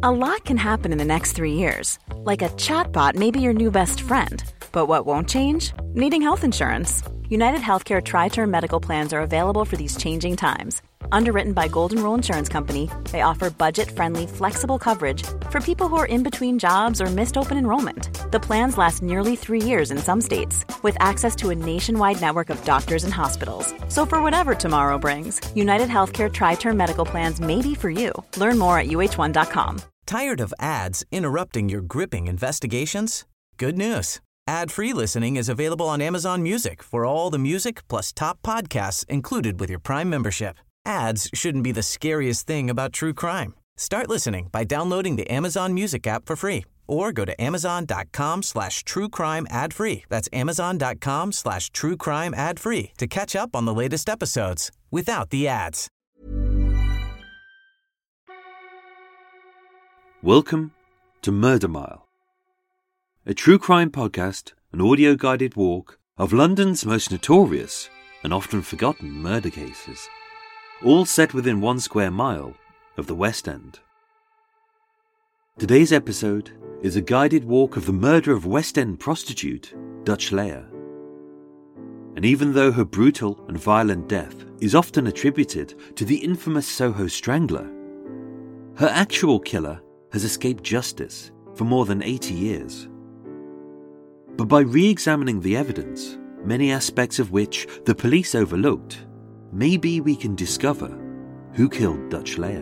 A lot can happen in the next 3 years. Like a chatbot may be your new best friend. But what won't change? Needing health insurance. United Healthcare Tri-Term Medical Plans are available for these changing times. Underwritten by Golden Rule Insurance Company, they offer budget-friendly, flexible coverage for people who are in between jobs or missed open enrollment. The plans last nearly 3 years in some states, with access to a nationwide network of doctors and hospitals. So for whatever tomorrow brings, United Healthcare Tri-Term Medical Plans may be for you. Learn more at uh1.com. Tired of ads interrupting your gripping investigations? Good news. Ad-free listening is available on Amazon Music for all the music plus top podcasts included with your Prime membership. Ads shouldn't be the scariest thing about true crime. Start listening by downloading the Amazon Music app for free or go to amazon.com/truecrime ad-free. That's amazon.com/truecrime ad-free to catch up on the latest episodes without the ads. Welcome to Murder Mile, a true crime podcast, an audio-guided walk of London's most notorious and often forgotten murder cases, all set within 1 square mile of the West End. Today's episode is a guided walk of the murder of West End prostitute Dutch Leah. And even though her brutal and violent death is often attributed to the infamous Soho Strangler, her actual killer has escaped justice for more than 80 years. But by re-examining the evidence, many aspects of which the police overlooked, maybe we can discover who killed Dutch Leah.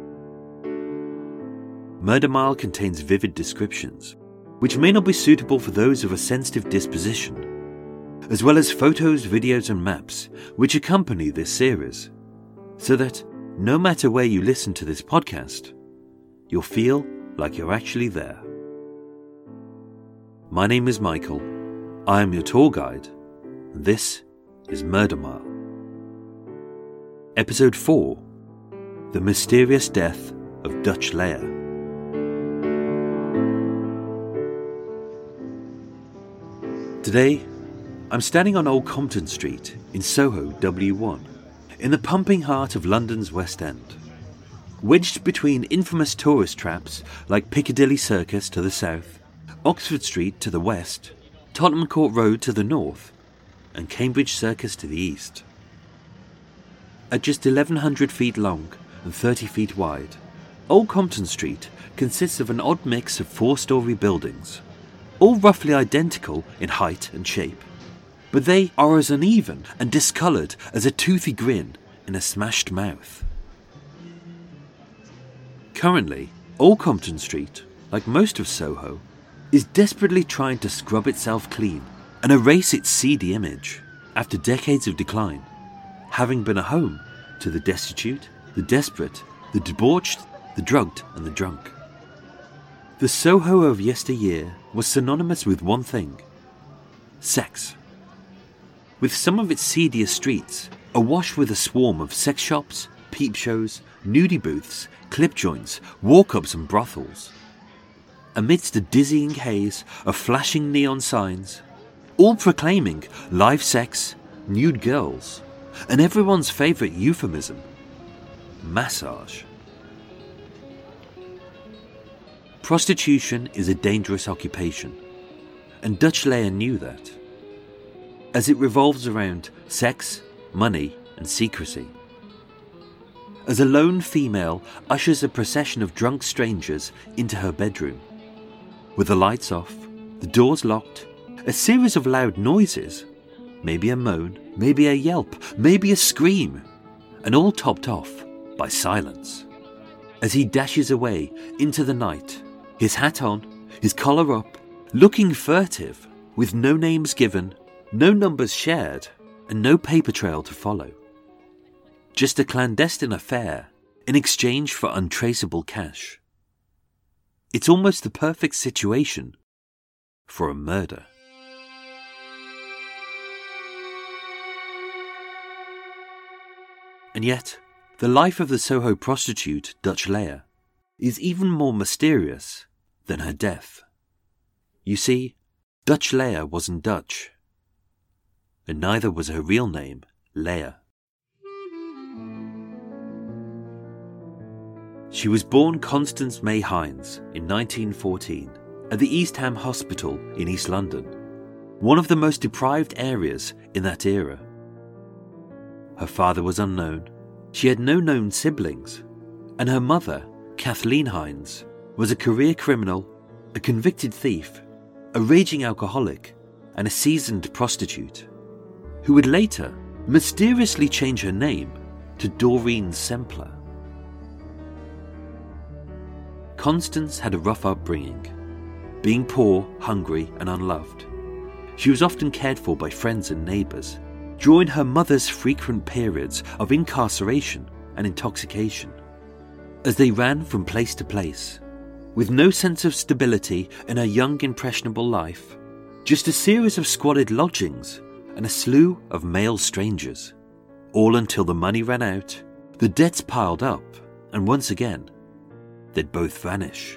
Murder Mile contains vivid descriptions, which may not be suitable for those of a sensitive disposition, as well as photos, videos and maps which accompany this series, so that no matter where you listen to this podcast, you'll feel like you're actually there. My name is Michael, I am your tour guide, and this is Murder Mile. Episode 4, The Mysterious Death of Dutch Leah. Today, I'm standing on Old Compton Street in Soho W1, in the pumping heart of London's West End. Wedged between infamous tourist traps like Piccadilly Circus to the south, Oxford Street to the west, Tottenham Court Road to the north, and Cambridge Circus to the east. At just 1,100 feet long and 30 feet wide, Old Compton Street consists of an odd mix of 4-storey buildings, all roughly identical in height and shape, but they are as uneven and discoloured as a toothy grin in a smashed mouth. Currently, Old Compton Street, like most of Soho, is desperately trying to scrub itself clean and erase its seedy image after decades of decline, having been a home to the destitute, the desperate, the debauched, the drugged and the drunk. The Soho of yesteryear was synonymous with one thing: sex. With some of its seediest streets awash with a swarm of sex shops, peep shows, nudie booths, clip joints, walk-ups and brothels. Amidst a dizzying haze of flashing neon signs, all proclaiming live sex, nude girls, and everyone's favourite euphemism, massage. Prostitution is a dangerous occupation, and Dutch Leah knew that, as it revolves around sex, money and secrecy. As a lone female ushers a procession of drunk strangers into her bedroom, with the lights off, the doors locked, a series of loud noises, maybe a moan, maybe a yelp, maybe a scream, and all topped off by silence. As he dashes away into the night, his hat on, his collar up, looking furtive, with no names given, no numbers shared, and no paper trail to follow. Just a clandestine affair in exchange for untraceable cash. It's almost the perfect situation for a murder. And yet, the life of the Soho prostitute Dutch Leah is even more mysterious than her death. You see, Dutch Leah wasn't Dutch, and neither was her real name, Leah. She was born Constance May Hines in 1914 at the East Ham Hospital in East London, one of the most deprived areas in that era. Her father was unknown, she had no known siblings, and her mother, Kathleen Hines, was a career criminal, a convicted thief, a raging alcoholic, and a seasoned prostitute, who would later mysteriously change her name to Doreen Sempler. Constance had a rough upbringing, being poor, hungry, and unloved. She was often cared for by friends and neighbours, during her mother's frequent periods of incarceration and intoxication, as they ran from place to place, with no sense of stability in her young impressionable life, just a series of squalid lodgings and a slew of male strangers, all until the money ran out, the debts piled up, and once again, they'd both vanish.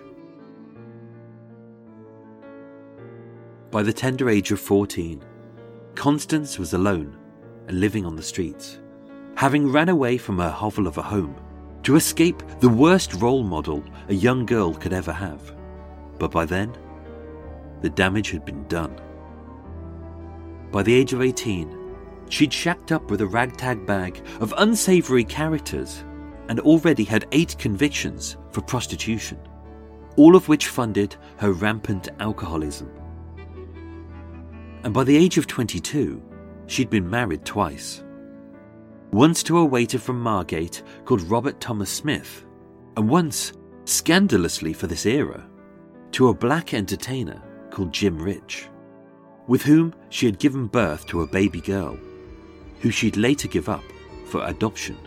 By the tender age of 14, Constance was alone and living on the streets, having ran away from her hovel of a home to escape the worst role model a young girl could ever have. But by then, the damage had been done. By the age of 18, she'd shacked up with a ragtag bag of unsavoury characters and already had 8 convictions for prostitution, all of which funded her rampant alcoholism. And by the age of 22, she'd been married twice. Once to a waiter from Margate called Robert Thomas Smith, and once, scandalously for this era, to a black entertainer called Jim Rich, with whom she had given birth to a baby girl, who she'd later give up for adoption.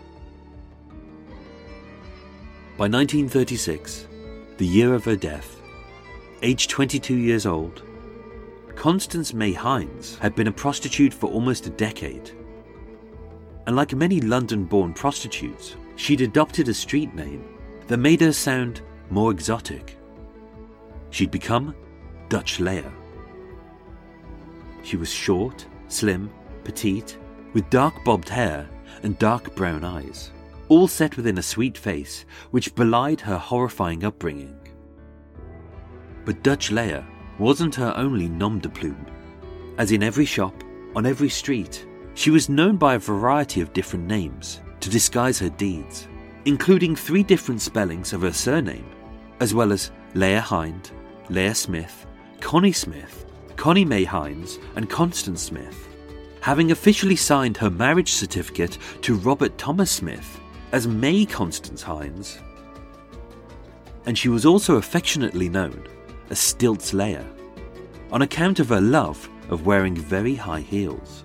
By 1936, the year of her death, aged 22 years old, Constance May Hines had been a prostitute for almost a decade. And like many London-born prostitutes, she'd adopted a street name that made her sound more exotic. She'd become Dutch Leia. She was short, slim, petite, with dark bobbed hair and dark brown eyes, all set within a sweet face which belied her horrifying upbringing. But Dutch Leia wasn't her only nom de plume, as in every shop, on every street, she was known by a variety of different names to disguise her deeds, including 3 different spellings of her surname, as well as Leia Hind, Leia Smith, Connie Smith, Connie May Hines, and Constance Smith, having officially signed her marriage certificate to Robert Thomas Smith as May Constance Hines. And she was also affectionately known as Stilts Leia, on account of her love of wearing very high heels.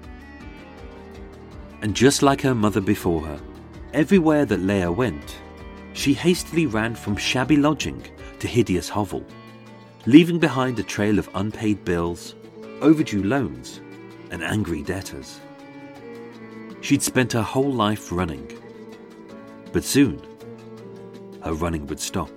And just like her mother before her, everywhere that Leia went, she hastily ran from shabby lodging to hideous hovel, leaving behind a trail of unpaid bills, overdue loans, and angry debtors. She'd spent her whole life running, but soon her running would stop.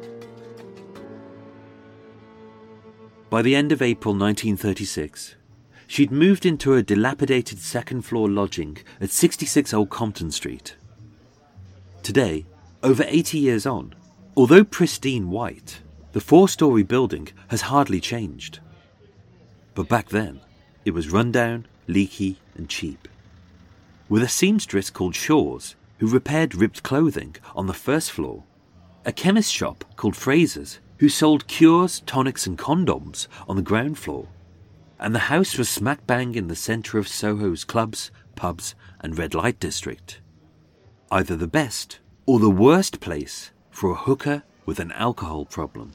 By the end of April 1936, she'd moved into a dilapidated second-floor lodging at 66 Old Compton Street. Today, over 80 years on, although pristine white, the 4-storey building has hardly changed. But back then, it was run-down, leaky and cheap, with a seamstress called Shaw's who repaired ripped clothing on the first floor, a chemist shop called Fraser's who sold cures, tonics and condoms on the ground floor, and the house was smack bang in the centre of Soho's clubs, pubs and red light district. Either the best or the worst place for a hooker with an alcohol problem.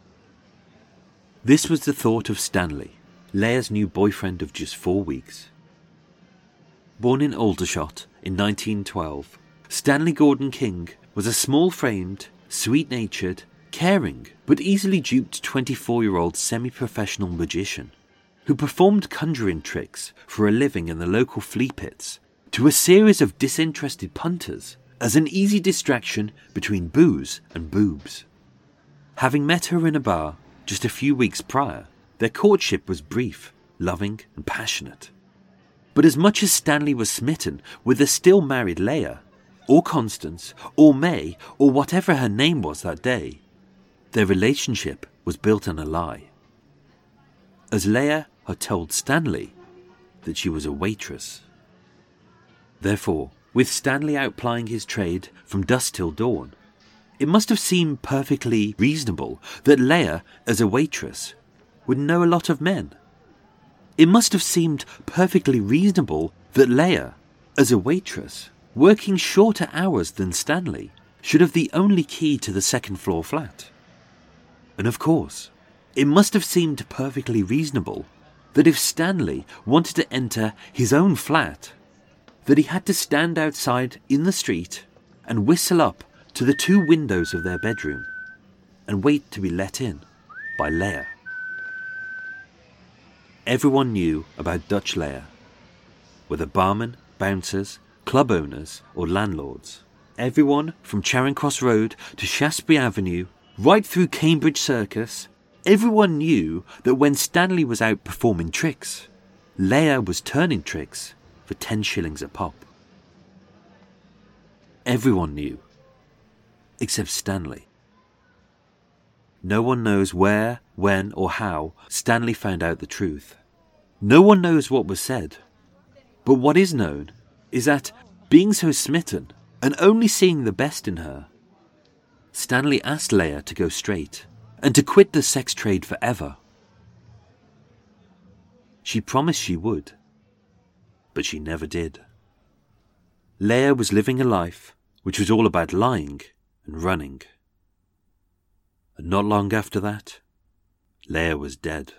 This was the thought of Stanley, Leia's new boyfriend of just 4 weeks. Born in Aldershot in 1912, Stanley Gordon King was a small-framed, sweet-natured, caring but easily duped 24-year-old semi-professional magician who performed conjuring tricks for a living in the local flea pits to a series of disinterested punters as an easy distraction between booze and boobs. Having met her in a bar just a few weeks prior, their courtship was brief, loving and passionate. But as much as Stanley was smitten with the still married Leia, or Constance, or May, or whatever her name was that day, their relationship was built on a lie. As Leah had told Stanley that she was a waitress. Therefore, with Stanley out plying his trade from dusk till dawn, it must have seemed perfectly reasonable that Leah, as a waitress, would know a lot of men. It must have seemed perfectly reasonable that Leah, as a waitress, working shorter hours than Stanley, should have the only key to the second-floor flat. And of course, it must have seemed perfectly reasonable that if Stanley wanted to enter his own flat, that he had to stand outside in the street and whistle up to the 2 windows of their bedroom and wait to be let in by Leah. Everyone knew about Dutch Leah, whether barmen, bouncers, club owners or landlords. Everyone from Charing Cross Road to Shaftesbury Avenue, right through Cambridge Circus, everyone knew that when Stanley was out performing tricks, Leah was turning tricks for 10 shillings a pop. Everyone knew, except Stanley. No one knows where, when or how Stanley found out the truth. No one knows what was said. But what is known is that, being so smitten and only seeing the best in her, Stanley asked Leah to go straight and to quit the sex trade forever. She promised she would, but she never did. Leah was living a life which was all about lying and running. And not long after that, Leah was dead.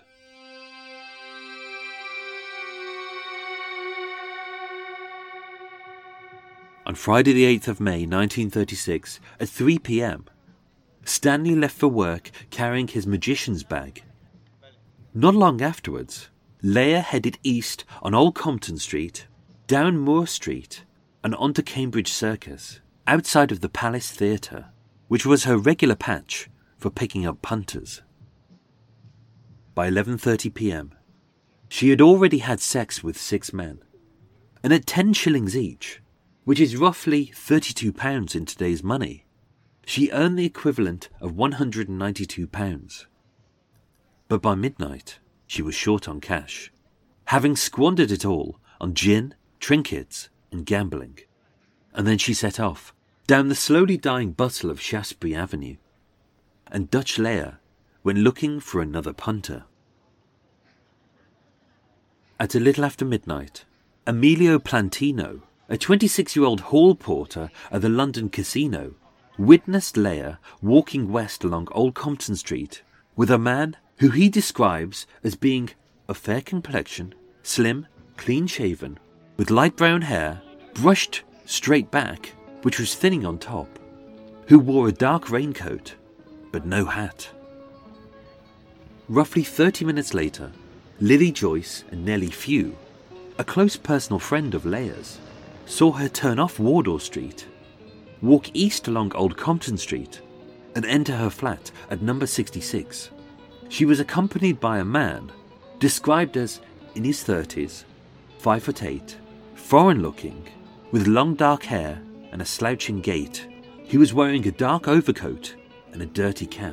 On Friday the 8th of May 1936 at 3 p.m, Stanley left for work carrying his magician's bag. Not long afterwards, Leah headed east on Old Compton Street, down Moore Street and onto Cambridge Circus, outside of the Palace Theatre, which was her regular patch for picking up punters. By 11:30 p.m, she had already had sex with 6 men, and at 10 shillings each, which is roughly £32 in today's money, she earned the equivalent of £192. But by midnight, she was short on cash, having squandered it all on gin, trinkets and gambling. And then she set off, down the slowly dying bustle of Shaftesbury Avenue, and Dutch Leah went looking for another punter. At a little after midnight, Emilio Plantino, a 26-year-old hall porter at the London Casino, witnessed Leah walking west along Old Compton Street with a man who he describes as being of fair complexion, slim, clean-shaven, with light brown hair, brushed straight back, which was thinning on top, who wore a dark raincoat, but no hat. Roughly 30 minutes later, Lily Joyce and Nellie Few, a close personal friend of Leah's, saw her turn off Wardour Street, walk east along Old Compton Street, and enter her flat at number 66. She was accompanied by a man, described as in his 30s, 5'8", foreign-looking, with long dark hair and a slouching gait. He was wearing a dark overcoat and a dirty cap.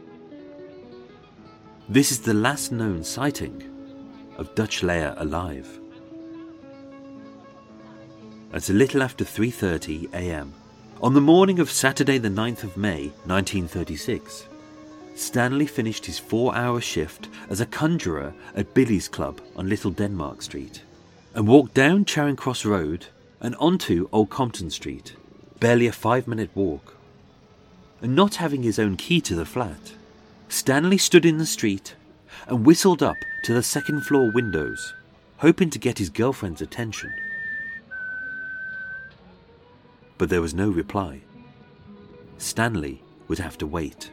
This is the last known sighting of Dutch Leah alive. At a little after 3:30 a.m, on the morning of Saturday the 9th of May 1936, Stanley finished his 4-hour shift as a conjurer at Billy's Club on Little Denmark Street and walked down Charing Cross Road and onto Old Compton Street, barely a 5-minute walk. And not having his own key to the flat, Stanley stood in the street and whistled up to the second-floor windows, hoping to get his girlfriend's attention. But there was no reply. Stanley would have to wait.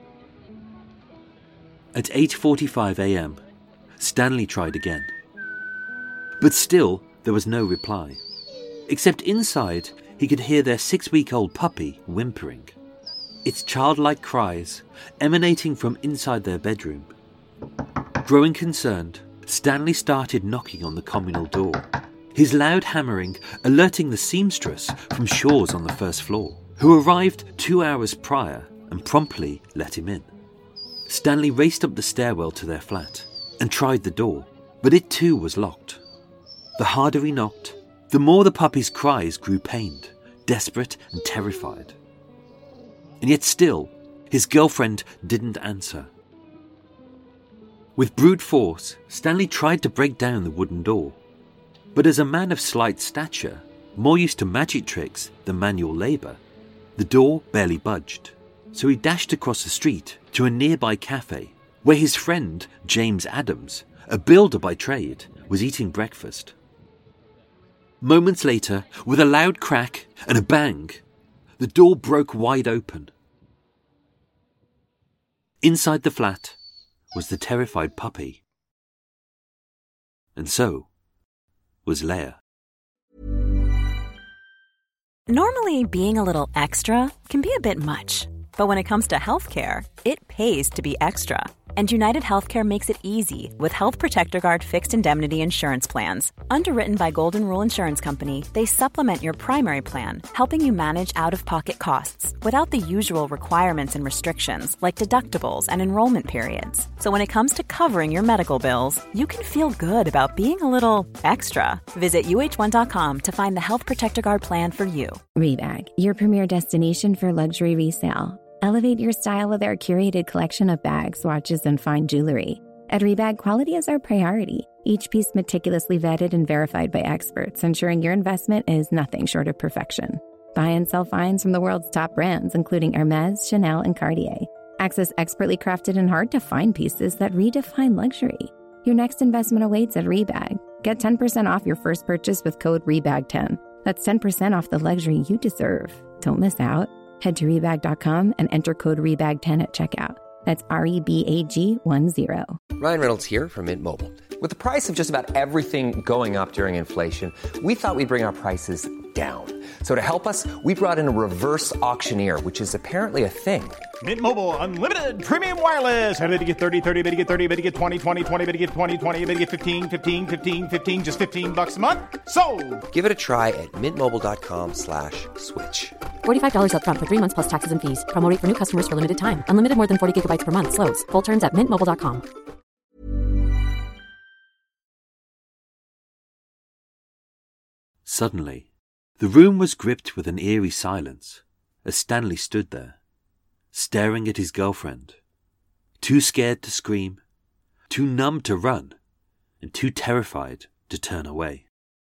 At 8:45 a.m, Stanley tried again. But still there was no reply, except inside he could hear their 6-week-old puppy whimpering, its childlike cries emanating from inside their bedroom. Growing concerned, Stanley started knocking on the communal door, his loud hammering alerting the seamstress from Shaw's on the first floor, who arrived 2 hours prior and promptly let him in. Stanley raced up the stairwell to their flat and tried the door, but it too was locked. The harder he knocked, the more the puppy's cries grew pained, desperate and terrified. And yet still, his girlfriend didn't answer. With brute force, Stanley tried to break down the wooden door. But as a man of slight stature, more used to magic tricks than manual labour, the door barely budged. So he dashed across the street to a nearby cafe where his friend James Adams, a builder by trade, was eating breakfast. Moments later, with a loud crack and a bang, the door broke wide open. Inside the flat was the terrified puppy. And so was Leia. Normally, being a little extra can be a bit much. But when it comes to healthcare, it pays to be extra. And United Healthcare makes it easy with Health Protector Guard fixed indemnity insurance plans. Underwritten by Golden Rule Insurance Company, they supplement your primary plan, helping you manage out-of-pocket costs without the usual requirements and restrictions like deductibles and enrollment periods. So when it comes to covering your medical bills, you can feel good about being a little extra. Visit uh1.com to find the Health Protector Guard plan for you. Rebag, your premier destination for luxury resale. Elevate your style with our curated collection of bags, watches, and fine jewelry. At Rebag, quality is our priority. Each piece meticulously vetted and verified by experts, ensuring your investment is nothing short of perfection. Buy and sell finds from the world's top brands, including Hermès, Chanel, and Cartier. Access expertly crafted and hard-to-find pieces that redefine luxury. Your next investment awaits at Rebag. Get 10% off your first purchase with code REBAG10. That's 10% off the luxury you deserve. Don't miss out. Head to Rebag.com and enter code REBAG10 at checkout. That's REBAG10. Ryan Reynolds here from Mint Mobile. With the price of just about everything going up during inflation, we thought we'd bring our prices down. So to help us, we brought in a reverse auctioneer, which is apparently a thing. Mint Mobile Unlimited Premium Wireless. How to get 30, 30, bit to get 30, bit to get 20, 20, 20, bit to get 20, 20, bit to get 15, 15, 15, 15, just $15 a month? Sold! Give it a try at mintmobile.com/switch. $45 up front for 3 months plus taxes and fees. Promo rate for new customers for limited time. Unlimited more than 40 gigabytes per month. Slows full terms at mintmobile.com. Suddenly, the room was gripped with an eerie silence as Stanley stood there, staring at his girlfriend, too scared to scream, too numb to run, and too terrified to turn away.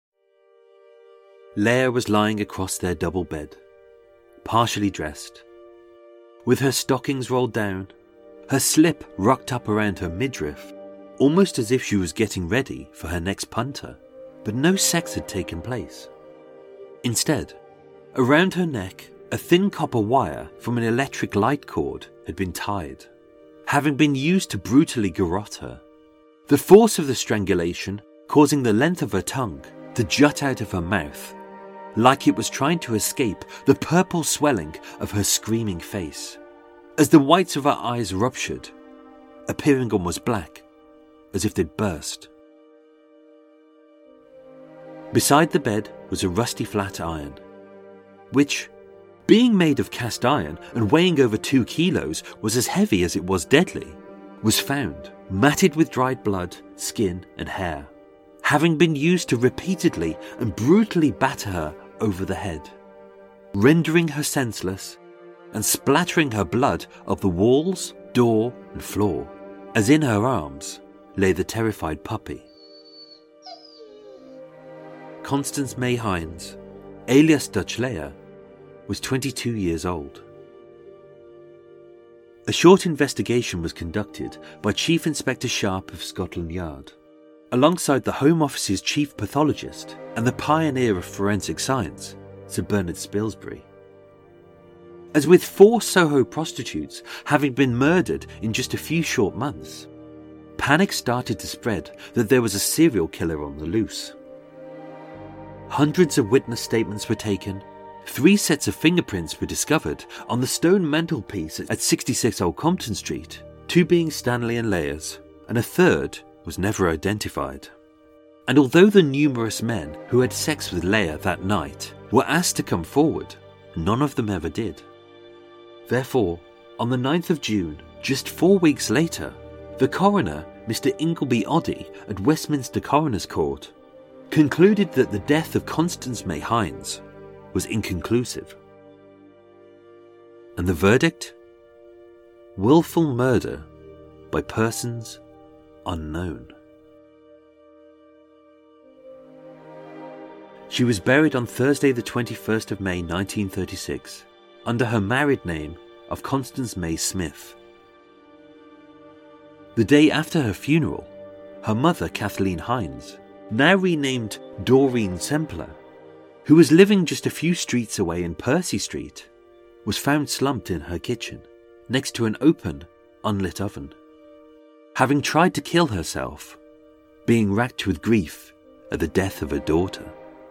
Leia was lying across their double bed, partially dressed, with her stockings rolled down, her slip rocked up around her midriff, almost as if she was getting ready for her next punter, but no sex had taken place. Instead, around her neck, a thin copper wire from an electric light cord had been tied, having been used to brutally garrote her. The force of the strangulation causing the length of her tongue to jut out of her mouth, like it was trying to escape the purple swelling of her screaming face, as the whites of her eyes ruptured, appearing almost black, as if they'd burst. Beside the bed was a rusty flat iron, which, being made of cast iron and weighing over 2 kilos, was as heavy as it was deadly, was found, matted with dried blood, skin and hair, having been used to repeatedly and brutally batter her over the head, rendering her senseless and splattering her blood of the walls, door and floor, as in her arms lay the terrified puppy. Constance May Hines, alias Dutch Leia, was 22 years old. A short investigation was conducted by Chief Inspector Sharp of Scotland Yard, alongside the Home Office's chief pathologist and the pioneer of forensic science, Sir Bernard Spilsbury. As with 4 Soho prostitutes having been murdered in just a few short months, panic started to spread that there was a serial killer on the loose. Hundreds of witness statements were taken, 3 sets of fingerprints were discovered on the stone mantelpiece at 66 Old Compton Street, 2 being Stanley and Leia's, and a third was never identified. And although the numerous men who had sex with Leah that night were asked to come forward, none of them ever did. Therefore, on the 9th of June, just 4 weeks later, the coroner, Mr. Ingleby Oddie at Westminster Coroner's Court, concluded that the death of Constance May Hines was inconclusive. And the verdict? Willful murder by persons unknown. She was buried on Thursday the 21st of May 1936 under her married name of Constance May Smith. The day after her funeral, her mother Kathleen Hines, now renamed Doreen Sempler, who was living just a few streets away in Percy Street, was found slumped in her kitchen next to an open, unlit oven, having tried to kill herself, being racked with grief at the death of her daughter.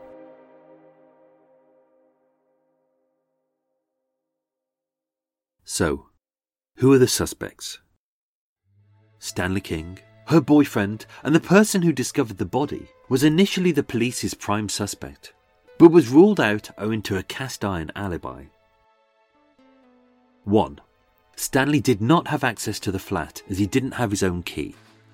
So, who are the suspects? Stanley King, her boyfriend, and the person who discovered the body was initially the police's prime suspect, but was ruled out owing to a cast-iron alibi. 1. Stanley did not have access to the flat as he didn't have his own key.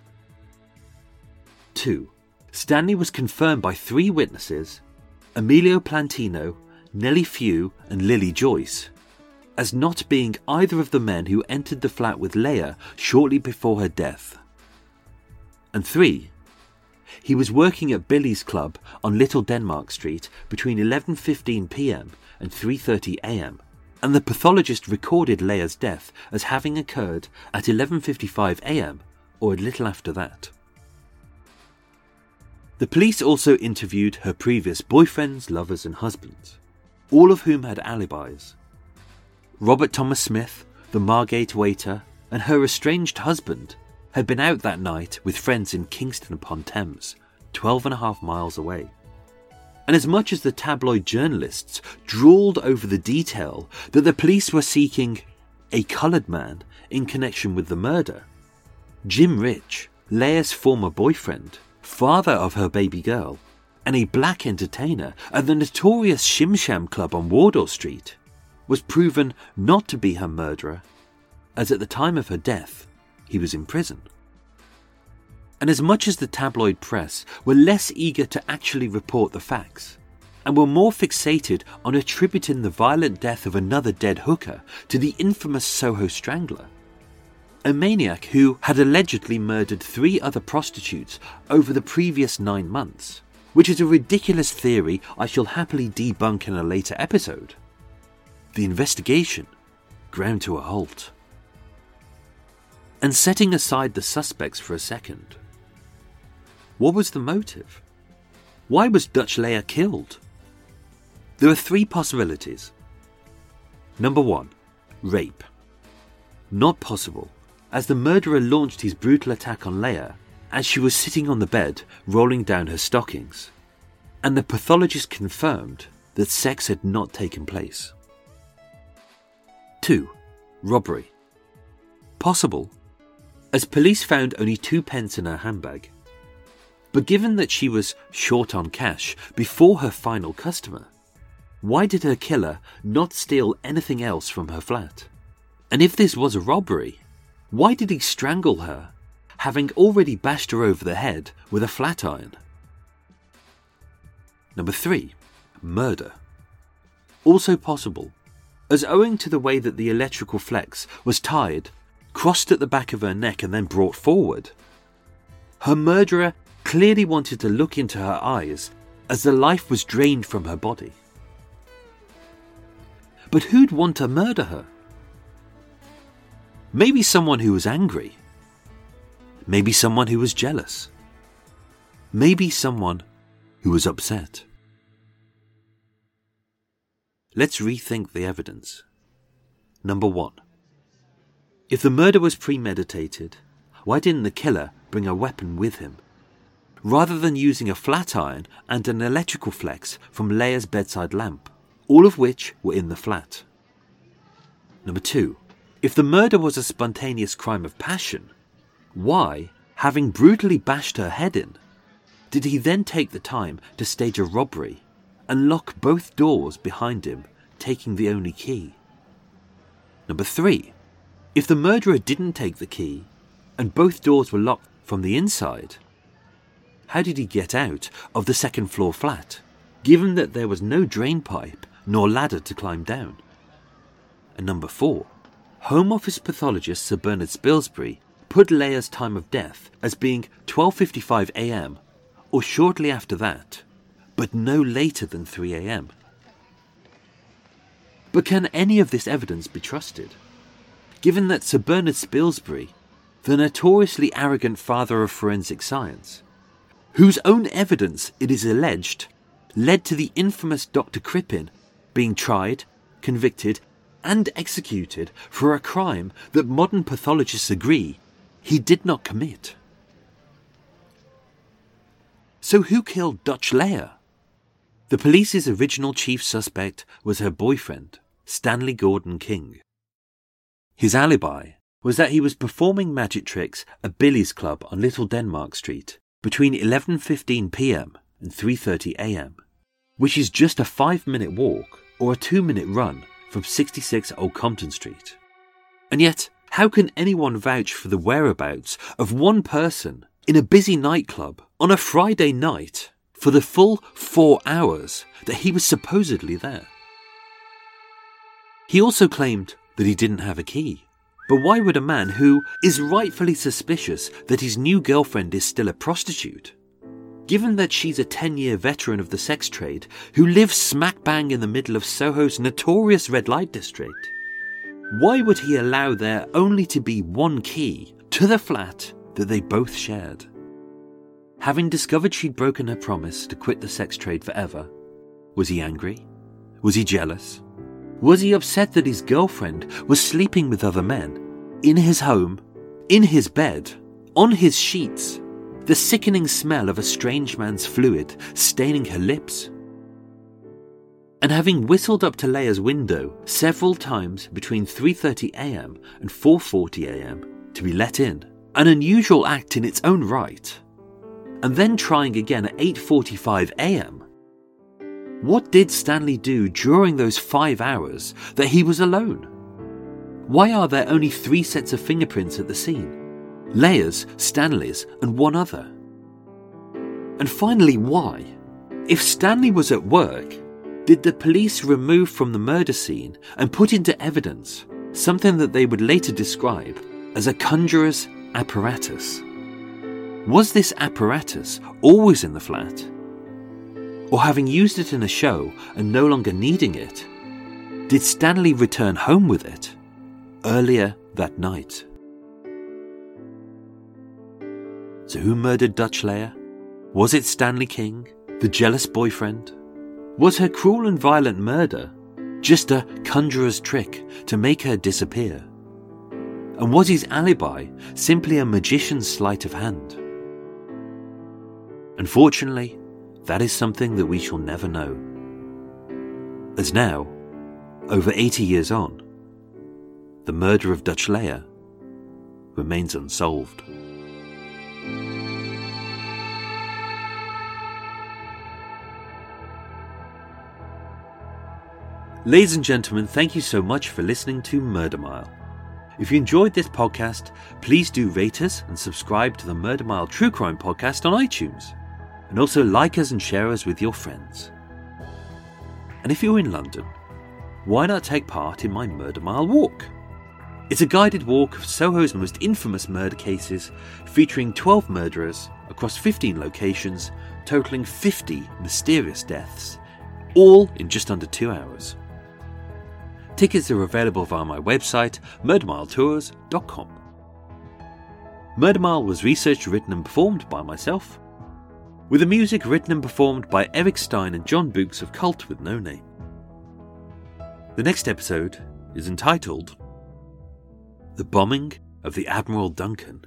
2. Stanley was confirmed by 3 witnesses, Emilio Plantino, Nellie Few, and Lily Joyce, as not being either of the men who entered the flat with Leah shortly before her death. And 3. He was working at Billy's Club on Little Denmark Street between 11:15 p.m. and 3:30 a.m. and the pathologist recorded Leah's death as having occurred at 11:55 a.m. or a little after that. The police also interviewed her previous boyfriends, lovers and husbands, all of whom had alibis. Robert Thomas Smith, the Margate waiter, and her estranged husband had been out that night with friends in Kingston upon Thames, 12.5 miles away. And as much as the tabloid journalists drawled over the detail that the police were seeking a coloured man in connection with the murder, Jim Rich, Leah's former boyfriend, father of her baby girl, and a black entertainer at the notorious Shim Sham Club on Wardour Street, was proven not to be her murderer, as at the time of her death, he was in prison. And as much as the tabloid press were less eager to actually report the facts, and were more fixated on attributing the violent death of another dead hooker to the infamous Soho Strangler, a maniac who had allegedly murdered 3 other prostitutes over the previous 9 months, which is a ridiculous theory I shall happily debunk in a later episode, the investigation ground to a halt. And setting aside the suspects for a second, what was the motive? Why was Dutch Leah killed? There are 3 possibilities. Number 1, rape. Not possible, as the murderer launched his brutal attack on Leah as she was sitting on the bed rolling down her stockings, and the pathologist confirmed that sex had not taken place. 2. Robbery. Possible, as police found only 2 pence in her handbag. But given that she was short on cash before her final customer, why did her killer not steal anything else from her flat? And if this was a robbery, why did he strangle her, having already bashed her over the head with a flat iron? Number 3. Murder. Also possible, as owing to the way that the electrical flex was tied, crossed at the back of her neck and then brought forward, her murderer clearly wanted to look into her eyes as the life was drained from her body. But who'd want to murder her? Maybe someone who was angry. Maybe someone who was jealous. Maybe someone who was upset. Let's rethink the evidence. Number 1. If the murder was premeditated, why didn't the killer bring a weapon with him, rather than using a flat iron and an electrical flex from Leah's bedside lamp, all of which were in the flat? Number 2. If the murder was a spontaneous crime of passion, why, having brutally bashed her head in, did he then take the time to stage a robbery and lock both doors behind him, taking the only key? Number 3. If the murderer didn't take the key and both doors were locked from the inside, how did he get out of the second floor flat, given that there was no drain pipe nor ladder to climb down? And number 4. Home Office pathologist Sir Bernard Spilsbury put Leah's time of death as being 12:55 a.m. or shortly after that, but no later than 3 a.m. But can any of this evidence be trusted, given that Sir Bernard Spilsbury, the notoriously arrogant father of forensic science, whose own evidence, it is alleged, led to the infamous Dr. Crippen being tried, convicted, and executed for a crime that modern pathologists agree he did not commit? So who killed Dutch Leah? The police's original chief suspect was her boyfriend, Stanley Gordon King. His alibi was that he was performing magic tricks at Billy's Club on Little Denmark Street between 11:15 p.m. and 3:30 a.m., which is just a 5-minute walk or a 2-minute run from 66 Old Compton Street. And yet, how can anyone vouch for the whereabouts of one person in a busy nightclub on a Friday night for the full 4 hours that he was supposedly there? He also claimed that he didn't have a key. But why would a man who is rightfully suspicious that his new girlfriend is still a prostitute, given that she's a 10-year veteran of the sex trade who lives smack bang in the middle of Soho's notorious red light district, why would he allow there only to be one key to the flat that they both shared? Having discovered she'd broken her promise to quit the sex trade forever, was he angry? Was he jealous? Was he upset that his girlfriend was sleeping with other men, in his home, in his bed, on his sheets, the sickening smell of a strange man's fluid staining her lips? And having whistled up to Leah's window several times between 3:30 a.m. and 4:40 a.m. to be let in, an unusual act in its own right, and then trying again at 8:45 a.m., what did Stanley do during those 5 hours that he was alone? Why are there only 3 sets of fingerprints at the scene? Leah's, Stanley's, and one other. And finally, why? If Stanley was at work, did the police remove from the murder scene and put into evidence something that they would later describe as a conjurer's apparatus? Was this apparatus always in the flat? Or having used it in a show and no longer needing it, did Stanley return home with it earlier that night? So who murdered Dutch Leah? Was it Stanley King, the jealous boyfriend? Was her cruel and violent murder just a conjurer's trick to make her disappear? And was his alibi simply a magician's sleight of hand? Unfortunately, that is something that we shall never know. As now, over 80 years on, the murder of Dutch Leah remains unsolved. Ladies and gentlemen, thank you so much for listening to Murder Mile. If you enjoyed this podcast, please do rate us and subscribe to the Murder Mile True Crime Podcast on iTunes. And also like us and share us with your friends. And if you're in London, why not take part in my Murder Mile Walk? It's a guided walk of Soho's most infamous murder cases, featuring 12 murderers across 15 locations, totaling 50 mysterious deaths, all in just under 2 hours. Tickets are available via my website, murdermiletours.com. Murder Mile was researched, written and performed by myself, with the music written and performed by Eric Stein and John Books of Cult with No Name. The next episode is entitled The Bombing of the Admiral Duncan.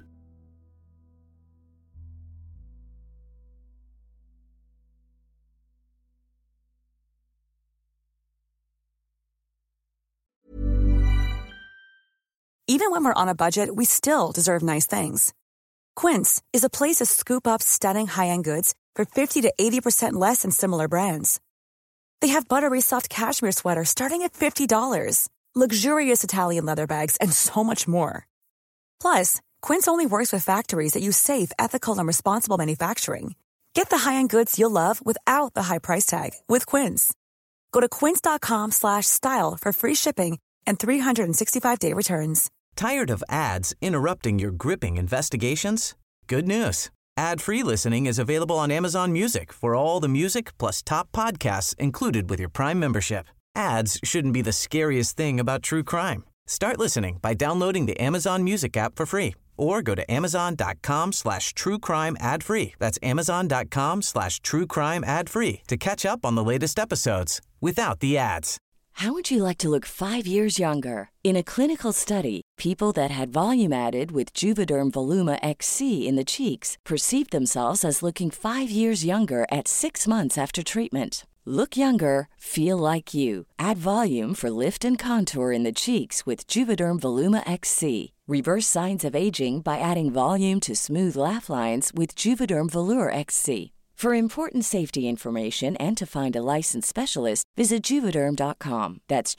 Even when we're on a budget, we still deserve nice things. Quince is a place to scoop up stunning high-end goods for 50 to 80% less than similar brands. They have buttery soft cashmere sweaters starting at $50, luxurious Italian leather bags, and so much more. Plus, Quince only works with factories that use safe, ethical, and responsible manufacturing. Get the high-end goods you'll love without the high price tag with Quince. Go to quince.com/style for free shipping and 365-day returns. Tired of ads interrupting your gripping investigations? Good news. Ad-free listening is available on Amazon Music for all the music plus top podcasts included with your Prime membership. Ads shouldn't be the scariest thing about true crime. Start listening by downloading the Amazon Music app for free or go to amazon.com/truecrime ad-free. That's amazon.com/truecrime ad-free to catch up on the latest episodes without the ads. How would you like to look 5 years younger? In a clinical study, people that had volume added with Juvederm Voluma XC in the cheeks perceived themselves as looking 5 years younger at 6 months after treatment. Look younger, feel like you. Add volume for lift and contour in the cheeks with Juvederm Voluma XC. Reverse signs of aging by adding volume to smooth laugh lines with Juvederm Volure XC. For important safety information and to find a licensed specialist, visit Juvederm.com. That's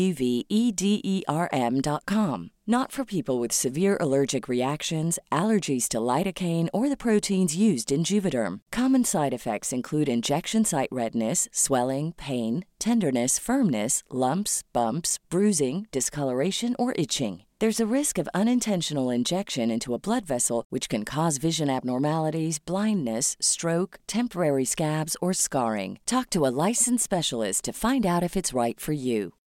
JUVEDERM.com. Not for people with severe allergic reactions, allergies to lidocaine, or the proteins used in Juvederm. Common side effects include injection site redness, swelling, pain, tenderness, firmness, lumps, bumps, bruising, discoloration, or itching. There's a risk of unintentional injection into a blood vessel, which can cause vision abnormalities, blindness, stroke, temporary scabs, or scarring. Talk to a licensed specialist to find out if it's right for you.